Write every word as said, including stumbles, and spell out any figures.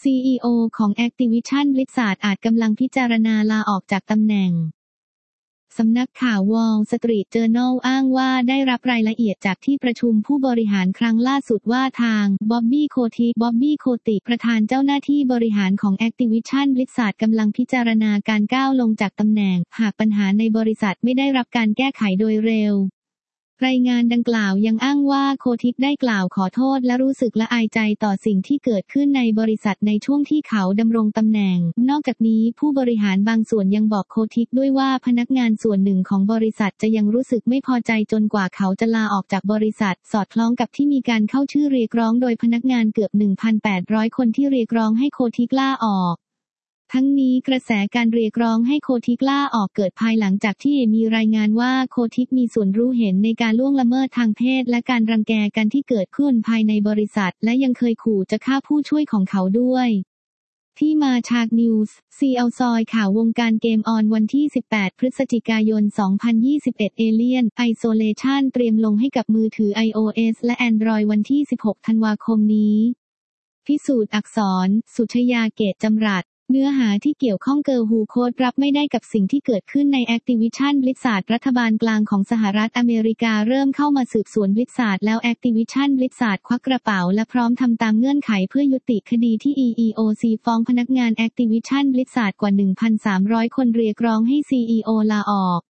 ซี อี โอ ของ Activision Blizzard อาจกำลังพิจารณาลาออกจากตำแหน่งสำนักข่าว Wall Street Journal อ้างว่าได้รับรายละเอียดจากที่ประชุมผู้บริหารครั้งล่าสุดว่าทางบ๊อบบี้โคติบ๊อบบี้โคติประธานเจ้าหน้าที่บริหารของ Activision Blizzard กำลังพิจารณาการก้าวลงจากตำแหน่งหากปัญหาในบริษัทไม่ได้รับการแก้ไขโดยเร็วรายงานดังกล่าวยังอ้างว่าโคติได้กล่าวขอโทษและรู้สึกละอายใจต่อสิ่งที่เกิดขึ้นในบริษัทในช่วงที่เขาดำรงตำแหน่งนอกจากนี้ผู้บริหารบางส่วนยังบอกโคติด้วยว่าพนักงานส่วนหนึ่งของบริษัทจะยังรู้สึกไม่พอใจจนกว่าเขาจะลาออกจากบริษัทสอดคล้องกับที่มีการเข้าชื่อเรียกร้องโดยพนักงานเกือบ หนึ่งพันแปดร้อย คนที่เรียกร้องให้โคติลาออกทั้งนี้กระแสการเรียกร้องให้โคติลาออกเกิดภายหลังจากที่มีรายงานว่าโคติมีส่วนรู้เห็นในการล่วงละเมิดทางเพศและการรังแกกันที่เกิดขึ้นภายในบริษัทและยังเคยขู่จะฆ่าผู้ช่วยของเขาด้วยที่มาชากนิวส์ ซี แอล ซอยข่าววงการเกมออนวันที่สิบแปดพฤศจิกายนสองพันยี่สิบเอ็ด Alien Isolation เตรียมลงให้กับมือถือ iOS และ Android วันที่สิบหกธันวาคมนี้พิสูจน์อักษรสุชยาเกตจำรัดเนื้อหาที่เกี่ยวข้องเกิร์ลฮูโค้ดรับไม่ได้กับสิ่งที่เกิดขึ้นใน Activision Blizzard รัฐบาลกลางของสหรัฐอเมริกาเริ่มเข้ามาสืบสวน Blizzard แล้ว Activision Blizzard ควักกระเป๋าและพร้อมทำตามเงื่อนไขเพื่อยุติคดีที่ อี อี โอ ซี ฟ้องพนักงาน Activision Blizzard กว่า หนึ่งพันสามร้อย คนเรียกร้องให้ ซี อี โอ ลาออก